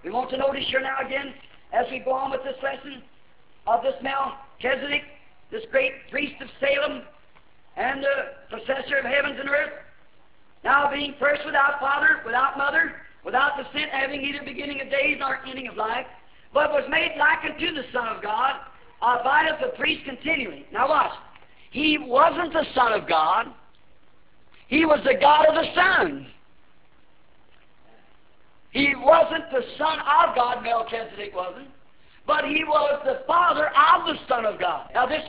We want to notice here now again, as we go on with this lesson, of this Melchizedek, this great priest of Salem, and the possessor of heavens and earth, now being first without father, without mother, without descent, having neither beginning of days nor ending of life, but was made like unto the Son of God, abideth a priest continually. Now watch. He wasn't the Son of God. He was the God of the Son. He wasn't the Son of God, Melchizedek wasn't, but he was the Father of the Son of God. Now this